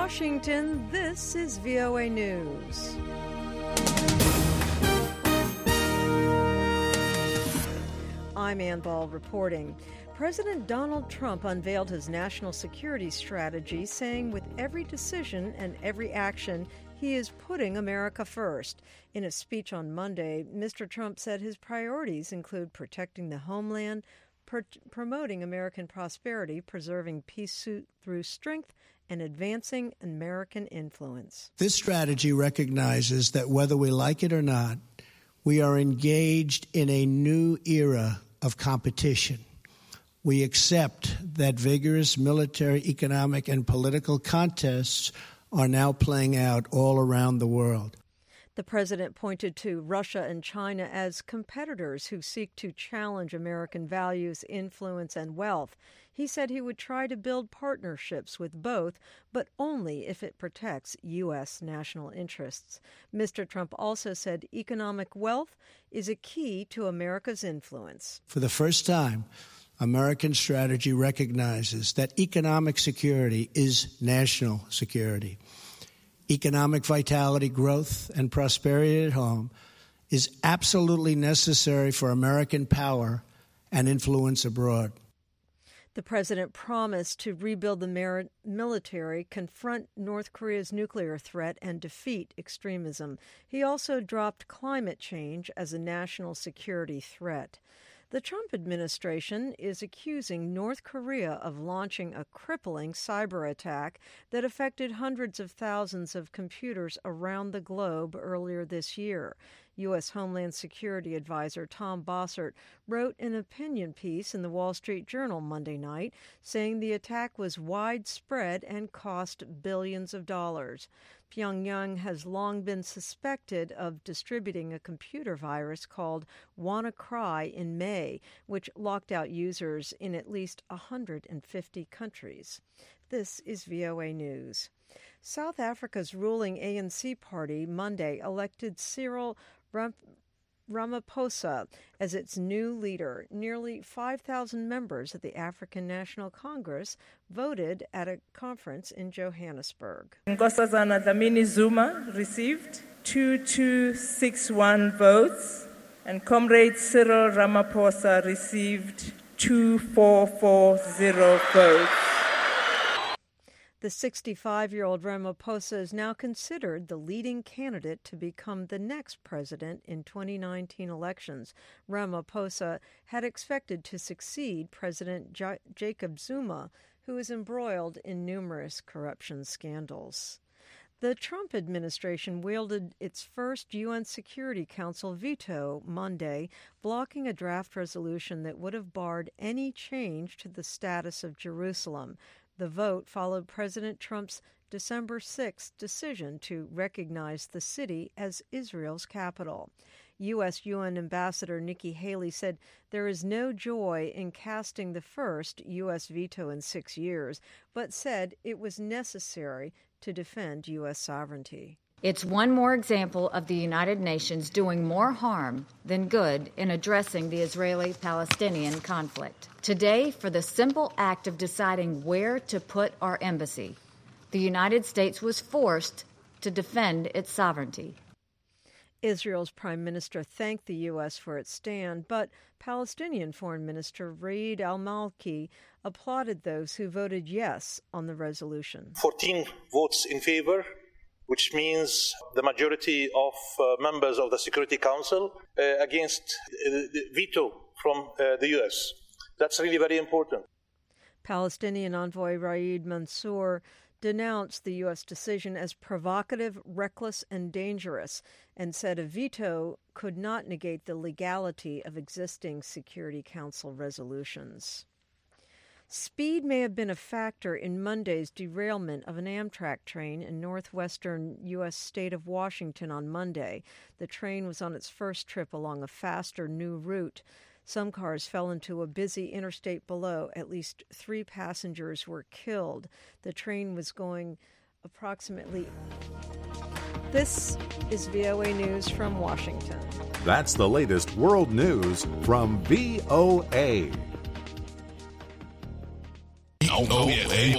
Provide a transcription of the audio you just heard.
Washington, this is VOA News. I'm Ann Ball reporting. President Donald Trump unveiled his national security strategy, saying with every decision and every action, he is putting America first. In a speech on Monday, Mr. Trump said his priorities include protecting the homeland, promoting American prosperity, preserving peace through strength, and advancing American influence. This strategy recognizes that whether we like it or not, we are engaged in a new era of competition. We accept that vigorous military, economic, and political contests are now playing out all around the world. The president pointed to Russia and China as competitors who seek to challenge American values, influence, and wealth. He said he would try to build partnerships with both, but only if it protects U.S. national interests. Mr. Trump also said economic wealth is a key to America's influence. For the first time, American strategy recognizes that economic security is national security. Economic vitality, growth, and prosperity at home is absolutely necessary for American power and influence abroad. The president promised to rebuild the military, confront North Korea's nuclear threat, and defeat extremism. He also dropped climate change as a national security threat. The Trump administration is accusing North Korea of launching a crippling cyber attack that affected hundreds of thousands of computers around the globe earlier this year. U.S. Homeland Security Advisor Tom Bossert wrote an opinion piece in the Wall Street Journal Monday night saying the attack was widespread and cost billions of dollars. Pyongyang has long been suspected of distributing a computer virus called WannaCry in May, which locked out users in at least 150 countries. This is VOA News. South Africa's ruling ANC party Monday elected Cyril Ramaphosa as its new leader. Nearly 5,000 members of the African National Congress voted at a conference in Johannesburg. Nkosazana Dlamini Zuma received 2261 votes, and Comrade Cyril Ramaphosa received 2440 votes. The 65-year-old Ramaphosa is now considered the leading candidate to become the next president in 2019 elections. Ramaphosa had expected to succeed President Jacob Zuma, who is embroiled in numerous corruption scandals. The Trump administration wielded its first UN Security Council veto Monday, blocking a draft resolution that would have barred any change to the status of Jerusalem. The vote followed President Trump's December 6th decision to recognize the city as Israel's capital. U.S. UN Ambassador Nikki Haley said there is no joy in casting the first U.S. veto in 6 years, but said it was necessary to defend U.S. sovereignty. It's one more example of the United Nations doing more harm than good in addressing the Israeli-Palestinian conflict. Today, for the simple act of deciding where to put our embassy, the United States was forced to defend its sovereignty. Israel's prime minister thanked the U.S. for its stand, but Palestinian Foreign Minister Raed al-Malki applauded those who voted yes on the resolution. 14 votes in favor, which means the majority of members of the Security Council against the veto from the U.S. That's really very important. Palestinian envoy Raed Mansour denounced the U.S. decision as provocative, reckless, and dangerous, and said a veto could not negate the legality of existing Security Council resolutions. Speed may have been a factor in Monday's derailment of an Amtrak train in northwestern U.S. state of Washington on Monday. The train was on its first trip along a faster new route. Some cars fell into a busy interstate below. At least 3 passengers were killed. The train was going approximately... This is VOA News from Washington. That's the latest world news from VOA.